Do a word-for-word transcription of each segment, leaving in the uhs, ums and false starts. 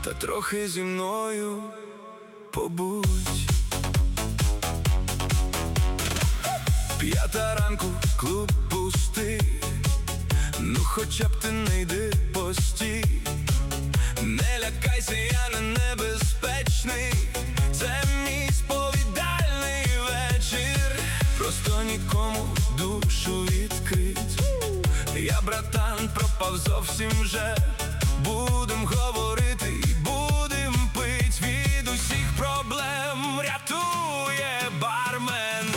та трохи зі мною побудь. П'ята ранку, клуб пустий, ну хоча б ти не йди постій. Не лякайся, я не небезпечний, це мій сповідальний вечір. Просто нікому душу відкрить. Я, братан, пропав зовсім вже. Будем говорити і будем пить. Від усіх проблем рятує бармен.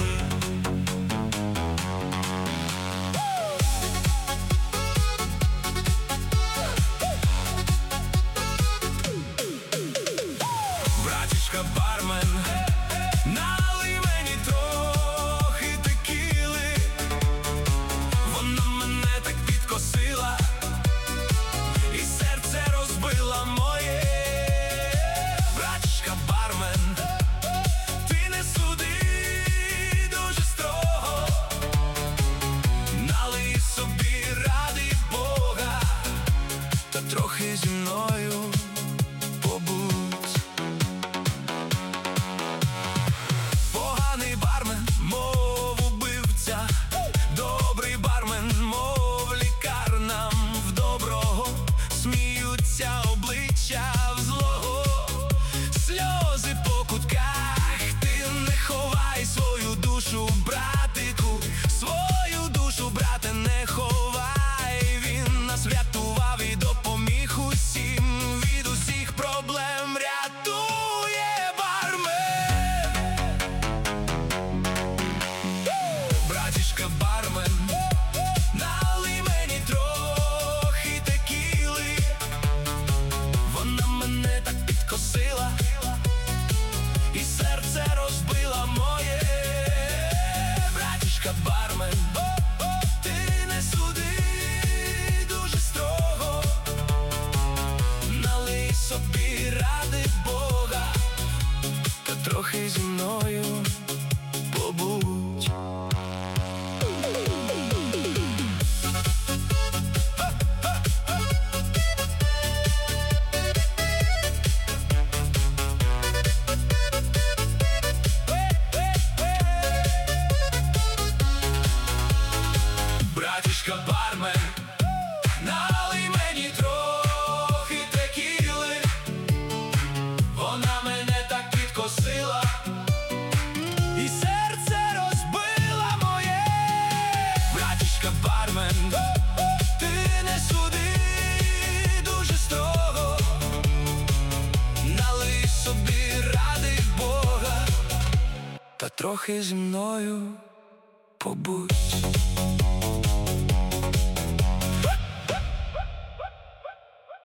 Братішка бармен, налий мені трохи текіли. Вона мене так підкосила і серце розбила моє. Братішка бармен, ти не суди дуже строго. Налий собі ради Бога, та трохи зі мною побудь. Поганий бармен, мов убивця, добрий бармен, мов лікар. Нам в доброго сміються обличчя в злого. Сльози по кутках, ти не ховай свою душу, братику, свою душу, брате, не ховай. Він нас врятував і допоміг усім. Від усіх проблем рятує бармен. Братішка бармен, налий мені трохи текіли. Вона мене так підкосила і серце розбила моє. Братішка бармен, ти не суди дуже строго. Налий собі ради Бога, та трохи зі мною побудь. Братішка бармен, налий мені трохи текіли. Вона мене так підкосила і серце розбила моє. Братішка бармен, ти не суди дуже строго. Налий собі ради Бога, та трохи зі мною побудь.